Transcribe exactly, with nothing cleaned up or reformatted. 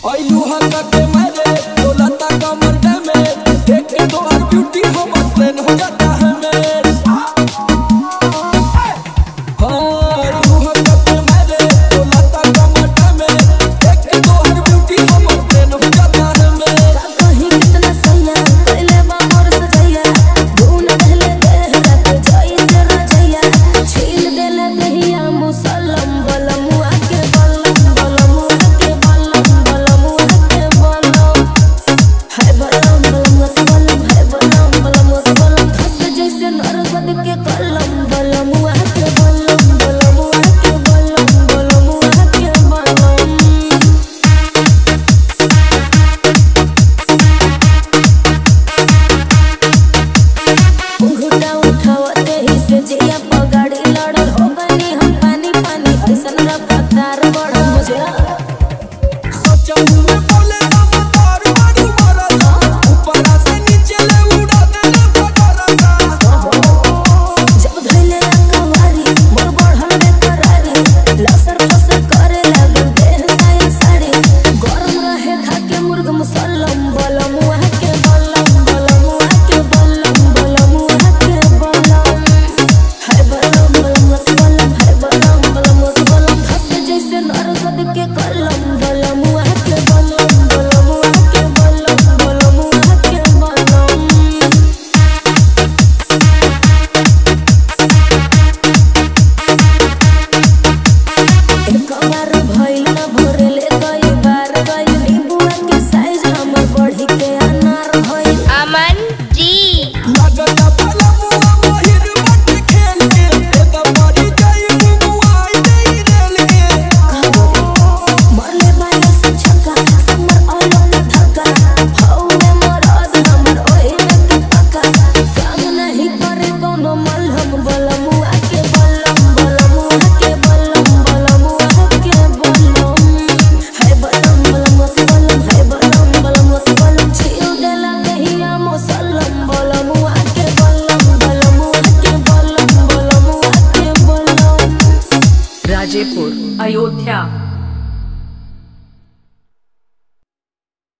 आई लुहा के मारे डोलाता कमर में देख के तो हर ब्यूटी हम ट्रेन हो जाता है मेरे। हां लुहा के मारे डोलाता कमर में देख के तो हर ब्यूटी हम ट्रेन हो जाता है मेरे। कहीं कितना सैया पहले बामर सजैया धून पहले देहरा के जाई से रजैया छील देले नहिया मुसल्लम बलमुआ के बलम बलमुआ के बलम बलमुआ के बलम है बलम बलमुआ के बलम है बलम बलमुआ के बलम धस जैसे नरगद के कलम बलमुआ के बलम बलमुआ के बलम बलमुआ के बलम। घुटा उठावते ही से जिया पगाड़ी लड़ल हो गनी हम पानी पानी ऐसन रफ्तार बढ़ मुझे सोचा में बोले ना मतार मारू मरदा ऊपर से नीचे ले उड़ा देले बकरदा। जब धइले कवारी मोर बढ़ल बेकरारी लसर फसर करे लागल देह साया साड़ी गरम रहे खाके मुर्ग मुसल्लम बलमुआ के बलम बलमुआ के बलम बलमुआ के बलम है बलम बलमुआ के बलम है बलम बलमुआ के बलम धस जैसे नरगद के कलम बलमुआ के बलम।